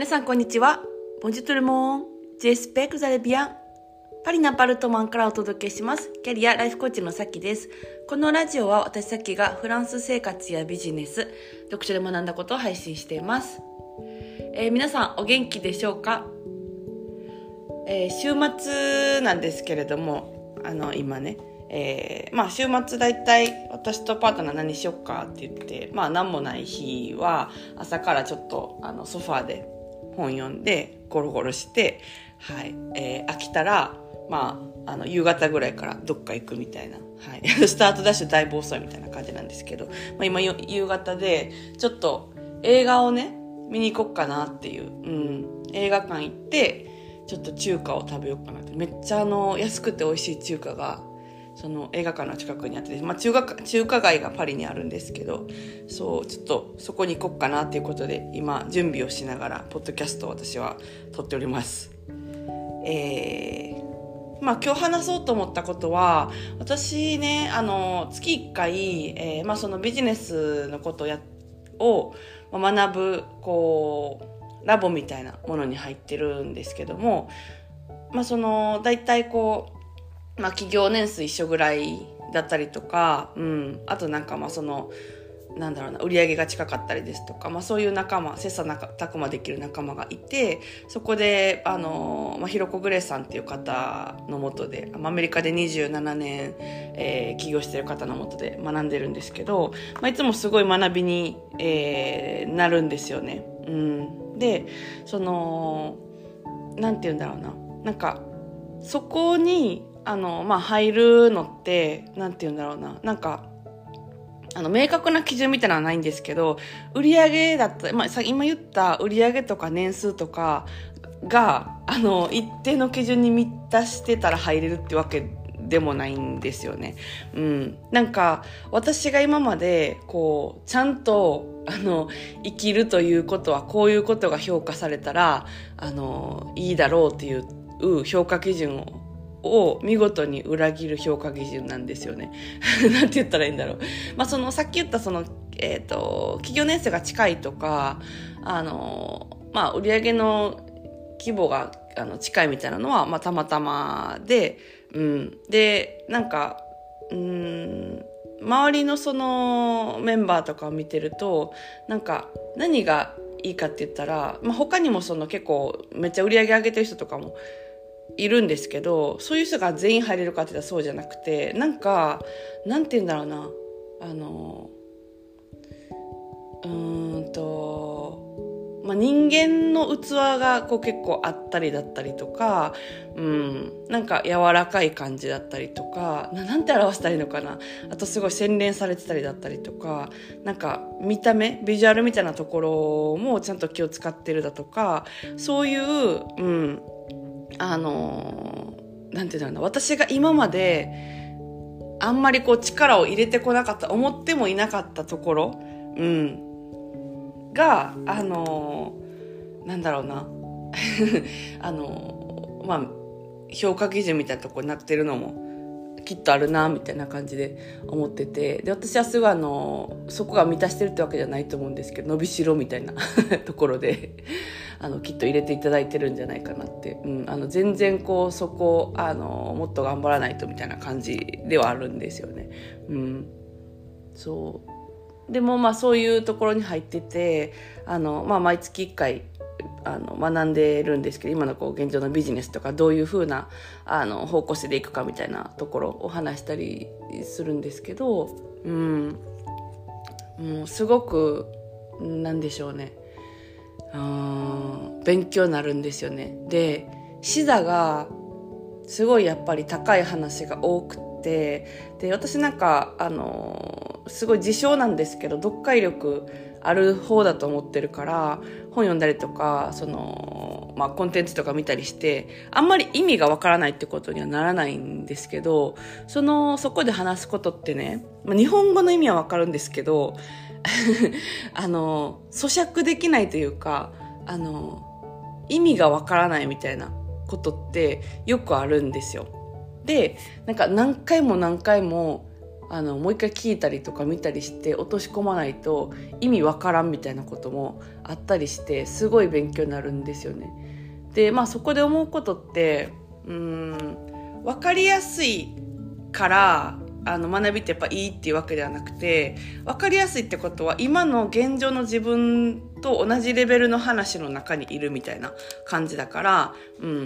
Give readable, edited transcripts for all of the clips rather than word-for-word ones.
皆さんこんにちは。ボンジュトルモン、ジェスペクザレビアン。パリナパルトマンからお届けします。キャリアライフコーチのさきです。このラジオは私さきがフランス生活やビジネス、読書で学んだことを配信しています。皆さんお元気でしょうか？週末なんですけれども、今ね、週末だいたい私とパートナー何しよっかって言って、何もない日は朝からちょっとソファーで本読んでゴロゴロして、飽きたら夕方ぐらいからどっか行くみたいな、スタートダッシュだいぶ遅いみたいな感じなんですけど、今夕方でちょっと映画をね見に行こっかなっていう、映画館行ってちょっと中華を食べようかなって。めっちゃ安くて美味しい中華がその映画館の近くにあって、中華街がパリにあるんですけど、ちょっとそこに行こっかなっていうことで今準備をしながらポッドキャストを私は撮っております。今日話そうと思ったことは、私ね月1回、そのビジネスのことを学ぶラボみたいなものに入ってるんですけども、だいたい企業年数一緒ぐらいだったりとか、あと売り上げが近かったりですとか、そういう仲間、切磋琢磨できる仲間がいて、そこでひろこグレーさんっていう方の下で、アメリカで27年、起業してる方の下で学んでるんですけど、いつもすごい学びに、なるんですよね。でなんて言うんだろうな、そこに入るのってなんて言うんだろうな、明確な基準みたいなのはないんですけど、売上だった、今言った売上とか年数とかが一定の基準に満たしてたら入れるってわけでもないんですよね。私が今までちゃんと生きるということはこういうことが評価されたらいいだろうっていう評価基準を見事に裏切る評価基準なんですよね。なんて言ったらいいんだろう。さっき言った企業年数が近いとか、売上の規模が近いみたいなのは、たまたまで、で、周りのそのメンバーとかを見てると、何がいいかって言ったら、他にも結構めっちゃ売り上げ上げてる人とかもいるんですけど、そういう人が全員入れるかって言ったらそうじゃなくて、なんて言うんだろうな、人間の器が結構あったりだったりとか、柔らかい感じだったりとか、なんて表したらいいのかな、あとすごい洗練されてたりだったりとか、見た目ビジュアルみたいなところもちゃんと気を使ってるだとか、そういうなんていうんだろうな、私が今まであんまり力を入れてこなかった、思ってもいなかったところ、がなんだろうな評価基準みたいなところになってるのもきっとあるなみたいな感じで思ってて、で私はすごいそこが満たしてるってわけじゃないと思うんですけど、伸びしろみたいなところできっと入れていただいてるんじゃないかなって、全然そこもっと頑張らないとみたいな感じではあるんですよね。でもそういうところに入ってて、毎月1回学んでるんですけど、今の現状のビジネスとかどういう風な方向性でいくかみたいなところを話したりするんですけど、もうすごくなんでしょうね、勉強になるんですよね。で、視座がすごいやっぱり高い話が多くて、で私すごい自称なんですけど、読解力ある方だと思ってるから、本読んだりとかコンテンツとか見たりしてあんまり意味がわからないってことにはならないんですけど、そこで話すことってね、日本語の意味はわかるんですけど咀嚼できないというか意味がわからないみたいなことってよくあるんですよ。で何回ももう一回聞いたりとか見たりして落とし込まないと意味わからんみたいなこともあったりして、すごい勉強になるんですよね。でそこで思うことって分かりやすいから学びってやっぱいいっていうわけではなくて、分かりやすいってことは今の現状の自分と同じレベルの話の中にいるみたいな感じだから、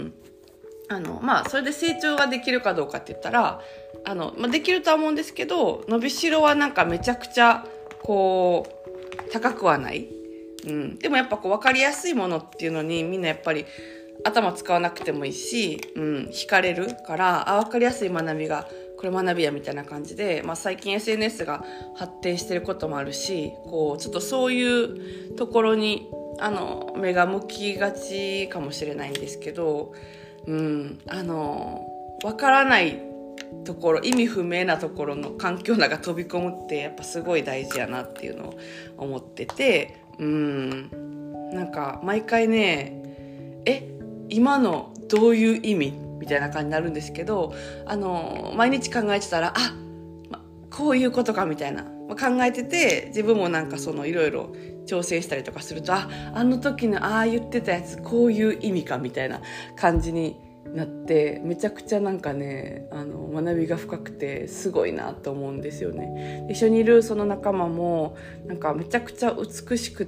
それで成長ができるかどうかって言ったらできるとは思うんですけど、伸びしろはなんかめちゃくちゃこう高くはない、でもやっぱ分かりやすいものっていうのにみんなやっぱり頭使わなくてもいいし、惹かれるから分かりやすい学びがこれ学びやみたいな感じで、最近 SNS が発展してることもあるし、こうちょっとそういうところに目が向きがちかもしれないんですけど、分からないところ、意味不明なところの環境の中飛び込むってやっぱすごい大事やなっていうのを思ってて、なんか毎回ね、今のどういう意味みたいな感じになるんですけど、毎日考えてたらこういうことかみたいな、考えてて自分もなんかいろいろ挑戦したりとかすると、あの時の言ってたやつこういう意味かみたいな感じになって、めちゃくちゃなんかね学びが深くてすごいなと思うんですよね。一緒にいるその仲間もなんかめちゃくちゃ美しくって、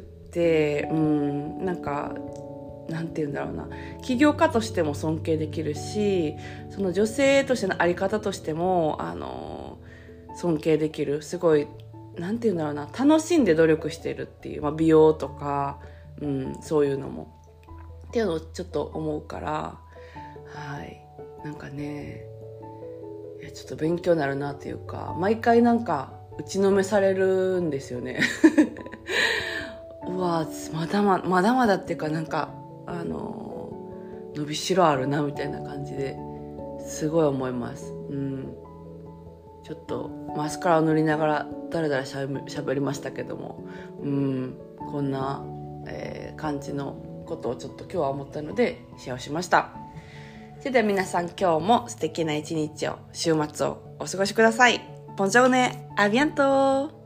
なんかなんて言うんだろうな、起業家としても尊敬できるし、その女性としてのあり方としても尊敬できる、すごいなんて言うんだろうな、楽しんで努力してるっていう、美容とか、そういうのもっていうのをちょっと思うから、なんかね、ちょっと勉強になるなっていうか、毎回なんか打ちのめされるんですよねうわまだまだっていうか、なんか伸びしろあるなみたいな感じですごい思います。ちょっとマスカラを塗りながらだらだらしゃべりましたけども、こんな、感じのことをちょっと今日は思ったのでシェアをしました。それでは皆さん、今日も素敵な一日を、週末をお過ごしください。ボンジョルネ、アビアント。